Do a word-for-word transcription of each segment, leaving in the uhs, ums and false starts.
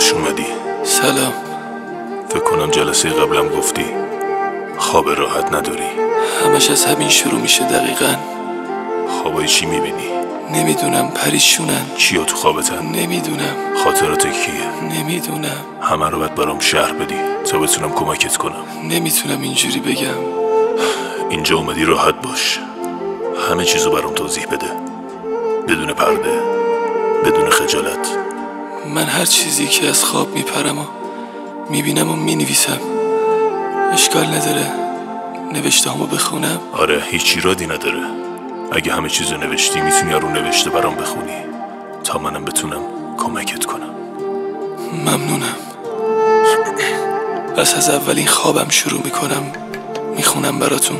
خوش اومدی. سلام. فکر کنم جلسه قبلم گفتی خواب راحت نداری. همش از همین شروع میشه دقیقاً. خوابای چی میبینی؟ نمیدونم، پریشونن. کیا تو خوابتن؟ نمیدونم. خاطرات کیه؟ نمیدونم. همه رو باید برام شرح بدی تا بتونم کمکت کنم. نمیتونم اینجوری بگم. اینجا اومدی راحت باش، همه چیزو برام توضیح بده، بدون پرده، بدون خجالت. من هر چیزی که از خواب میپرم و میبینم و مینویسم. اشکال نداره نوشته همو بخونم؟ آره، هیچ ایرادی نداره. اگه همه چیزو نوشتی میتونی رو نوشته برام بخونی تا منم بتونم کمکت کنم. ممنونم. پس از اولین خوابم شروع میکنم میخونم براتون.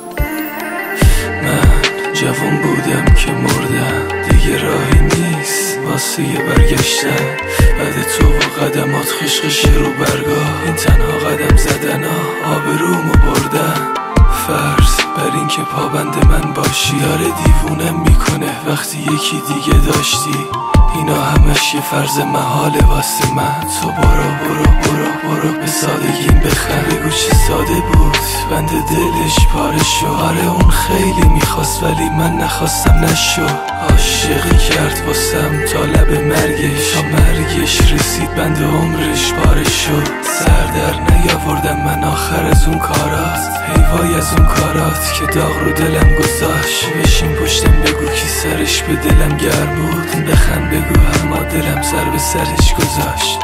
من جوان بودم که مردم، دیگه راهی نیست واسه یه برگشتن. بعد تو و قدمات خشخش رو برگاه، این تنها قدم زدن ها آبرومو بردن. فرض بر این که پابند من باشی داره دیوونم میکنه وقتی یکی دیگه داشتی. اینا همش یه فرض محاله واسه من. تو برو برو برو برو به سادگیم بخند، بگو چی ساده بود بند دلش پاره شو. آره اون خیلی میخواست ولی من نخواستم نشو. عاشقی کرد واسم تا لب مرگش، تا مرگش رسید بند عمرش پاره شد. سر در نیاوردم من آخر از اون کارات، حیوای از اون کارات که داغ رو دلم گذاشت. بشین پشتم بگو کی سرش به دلم گرم بود، بخند بگو اما دلم سر به سرش گذاشت.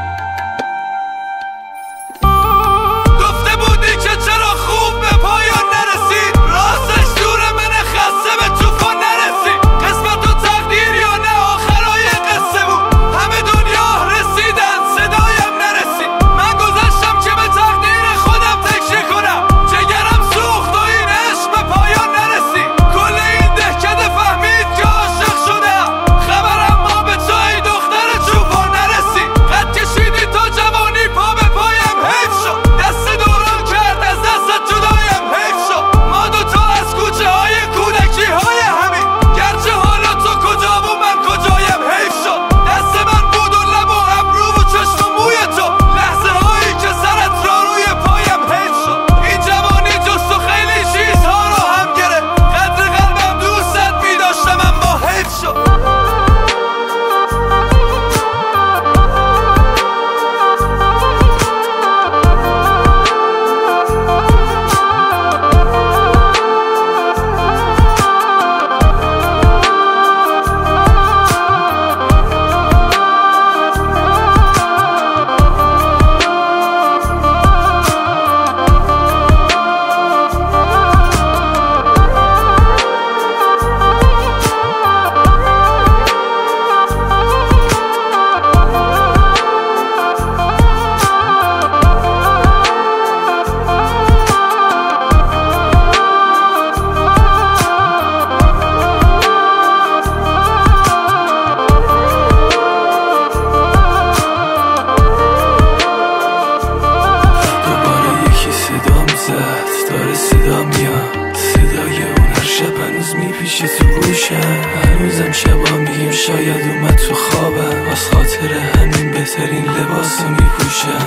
داره صدا میاد، صدای اون هر شب هنوز میپیشه تو گوشم. هنوزم شبا میگیم شاید اومد تو خوابم، واس خاطر همین بهترین لباسو میپوشم.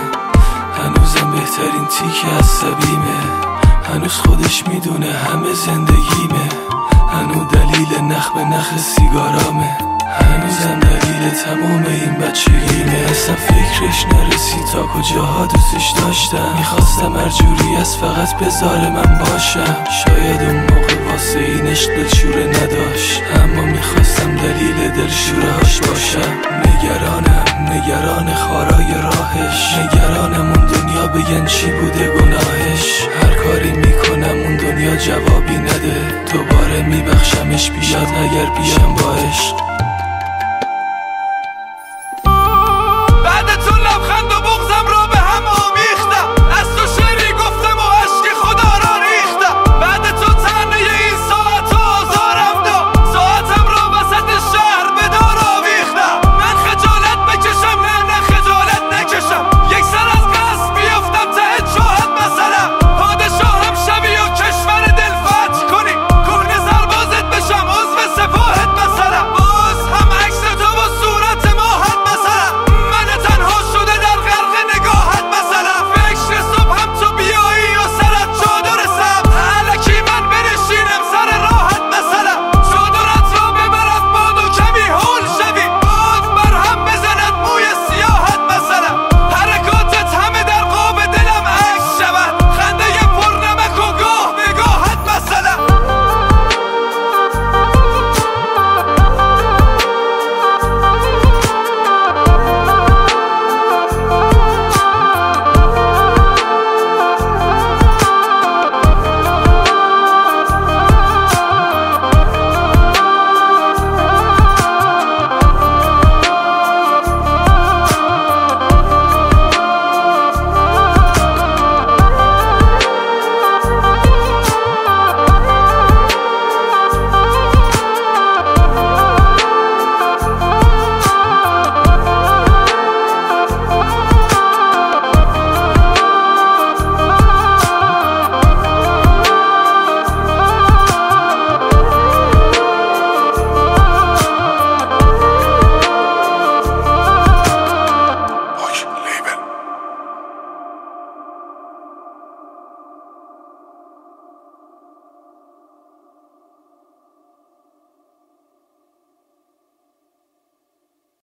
هنوزم بهترین تیک عصبیمه، هنوز خودش میدونه همه زندگیمه. هنوز دلیل نخ به نخ سیگارامه، هنوزم دلیل تمام این بچگیمه. اصلا فکرش نرسید تا کجاها دوستش داشتم. میخواستم هر جوری از فقط بذاره من باشم. شاید اون موقع واسه اینش دلشوره نداشت، اما میخواستم دلیل دلشورهاش باشم. نگرانم نگران خارای راهش، نگرانم اون دنیا بگن چی بوده گناهش. هر کاری میکنم اون دنیا جوابی نده، دوباره میبخشمش بیاد اگر بیام باش.